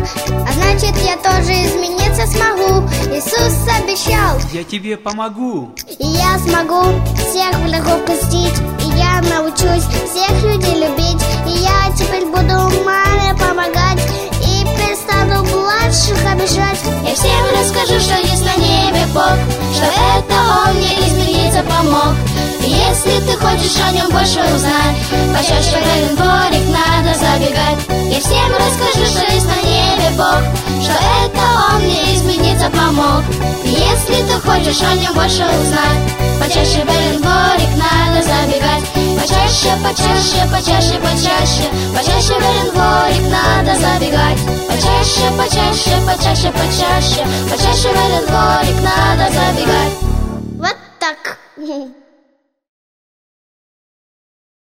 а значит я тоже измениться смогу. Иисус обещал: я тебе помогу. И я смогу всех врагов простить, и я научусь всех людей любить. И я теперь буду маме помогать, и перестану младших обижать. Я всем расскажу, что есть на небе Бог, что это Он мне измениться помог. И если ты хочешь о Нем больше узнать, почаще в этот дворик надо забегать. Я всем расскажу, что есть на небе Бог, что это Он мне измениться помог. И если ты хочешь о Нем больше узнать, почаще в этот дворик надо забегать. Почаще, почаще, почаще, почаще, почаще в этот дворик надо забегать. Почаще, почаще, почаще, почаще, почаще в этот дворик надо